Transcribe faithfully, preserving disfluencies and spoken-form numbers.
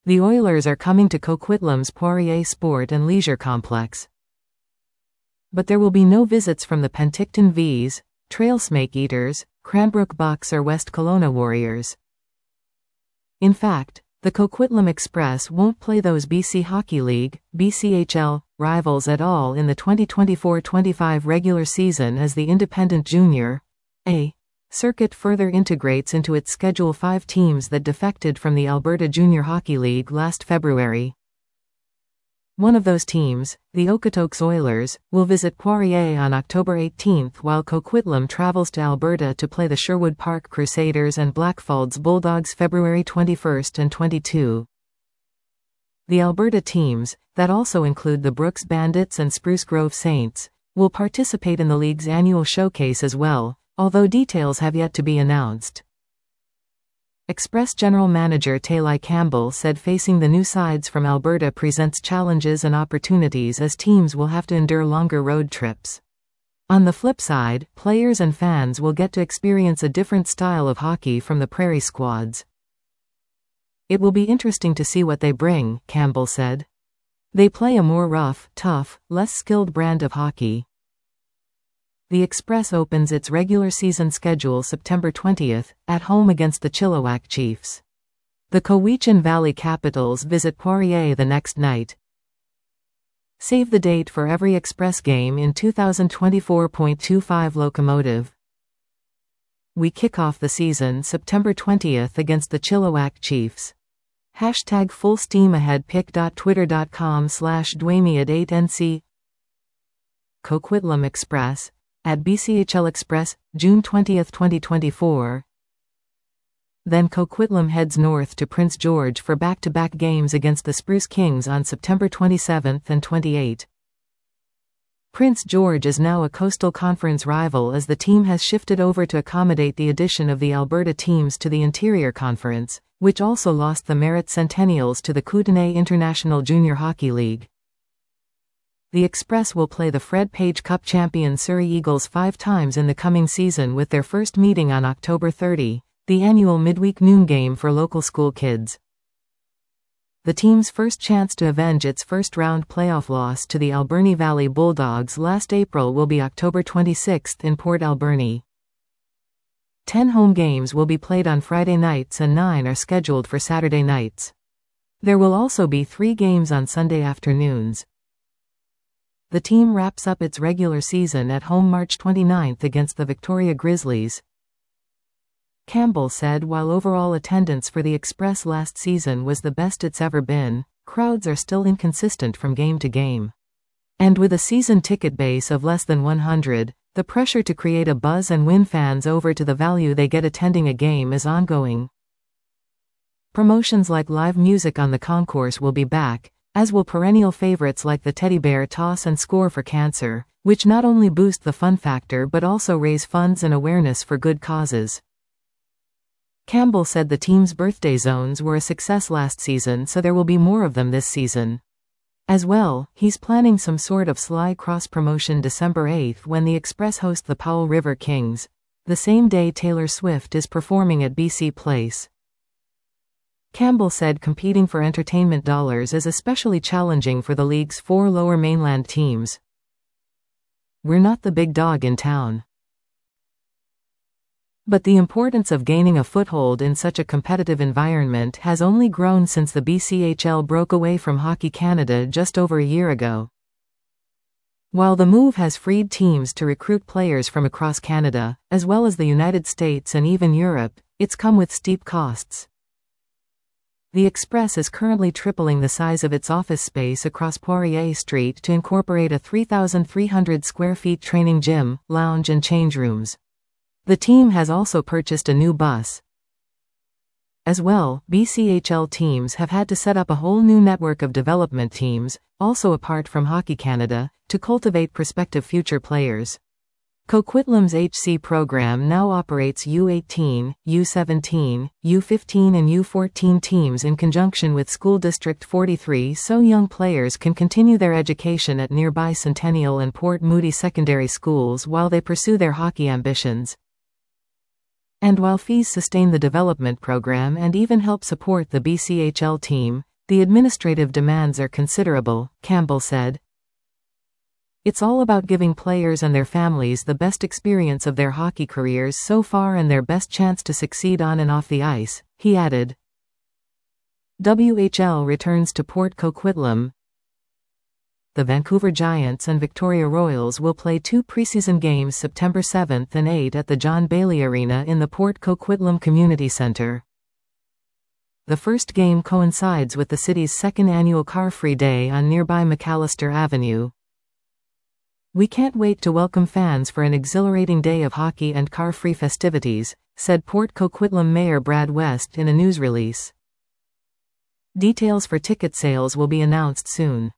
The Oilers are coming to Coquitlam's Poirier Sport and Leisure Complex. But there will be no visits from the Penticton Vees, Trail Snake Eaters, Cranbrook Bucks or West Kelowna Warriors. In fact, the Coquitlam Express won't play those B C Hockey League, B C H L, rivals at all in the twenty twenty-four twenty-five regular season as the Independent Junior A circuit further integrates into its schedule five teams that defected from the Alberta Junior Hockey League last February. One of those teams, the Okotoks Oilers, will visit Poirier on October eighteenth while Coquitlam travels to Alberta to play the Sherwood Park Crusaders and Blackfalds Bulldogs February twenty-first and twenty-second. The Alberta teams, that also include the Brooks Bandits and Spruce Grove Saints, will participate in the league's annual showcase as well, although details have yet to be announced. Express General Manager Taylai Campbell said facing the new sides from Alberta presents challenges and opportunities as teams will have to endure longer road trips. On the flip side, players and fans will get to experience a different style of hockey from the Prairie squads. It will be interesting to see what they bring, Campbell said. They play a more rough, tough, less skilled brand of hockey. The Express opens its regular season schedule September twentieth, at home against the Chilliwack Chiefs. The Cowichan Valley Capitals visit Poirier the next night. Save the date for every Express game in two thousand twenty-four twenty-five Locomotive. We kick off the season September twentieth against the Chilliwack Chiefs. Hashtag full steam ahead pic.twitter.com slash dwayme at eight N C. Coquitlam Express at B C H L Express, June twentieth twenty twenty-four. Then Coquitlam heads north to Prince George for back-to-back games against the Spruce Kings on September twenty-seventh and twenty-eighth. Prince George is now a Coastal Conference rival as the team has shifted over to accommodate the addition of the Alberta teams to the Interior Conference, which also lost the Merritt Centennials to the Kootenay International Junior Hockey League. The Express will play the Fred Page Cup champion Surrey Eagles five times in the coming season with their first meeting on October thirtieth, the annual midweek noon game for local school kids. The team's first chance to avenge its first-round playoff loss to the Alberni Valley Bulldogs last April will be October twenty-sixth in Port Alberni. Ten home games will be played on Friday nights and nine are scheduled for Saturday nights. There will also be three games on Sunday afternoons. The team wraps up its regular season at home March twenty-ninth against the Victoria Grizzlies. Campbell said while overall attendance for the Express last season was the best it's ever been, crowds are still inconsistent from game to game. And with a season ticket base of less than one hundred, the pressure to create a buzz and win fans over to the value they get attending a game is ongoing. Promotions like live music on the concourse will be back, as will perennial favorites like the Teddy Bear Toss and Score for Cancer, which not only boost the fun factor but also raise funds and awareness for good causes. Campbell said the team's birthday zones were a success last season, so there will be more of them this season. As well, he's planning some sort of sly cross-promotion December eighth when the Express host the Powell River Kings, the same day Taylor Swift is performing at B C Place. Campbell said competing for entertainment dollars is especially challenging for the league's four lower mainland teams. We're not the big dog in town. But the importance of gaining a foothold in such a competitive environment has only grown since the B C H L broke away from Hockey Canada just over a year ago. While the move has freed teams to recruit players from across Canada, as well as the United States and even Europe, it's come with steep costs. The Express is currently tripling the size of its office space across Poirier Street to incorporate a three thousand three hundred square feet training gym, lounge and change rooms. The team has also purchased a new bus. As well, B C H L teams have had to set up a whole new network of development teams, also apart from Hockey Canada, to cultivate prospective future players. Coquitlam's H C program now operates U eighteen, U seventeen, U fifteen and U fourteen teams in conjunction with School District forty-three so young players can continue their education at nearby Centennial and Port Moody secondary schools while they pursue their hockey ambitions. And while fees sustain the development program and even help support the B C H L team, The administrative demands are considerable, Campbell said. It's all about giving players and their families the best experience of their hockey careers so far and their best chance to succeed on and off the ice, he added. W H L returns to Port Coquitlam. The Vancouver Giants and Victoria Royals will play two preseason games September seventh and eighth at the John Bailey Arena in the Port Coquitlam Community Centre. The first game coincides with the city's second annual Car-Free Day on nearby McAllister Avenue. We can't wait to welcome fans for an exhilarating day of hockey and car-free festivities, said Port Coquitlam Mayor Brad West in a news release. Details for ticket sales will be announced soon.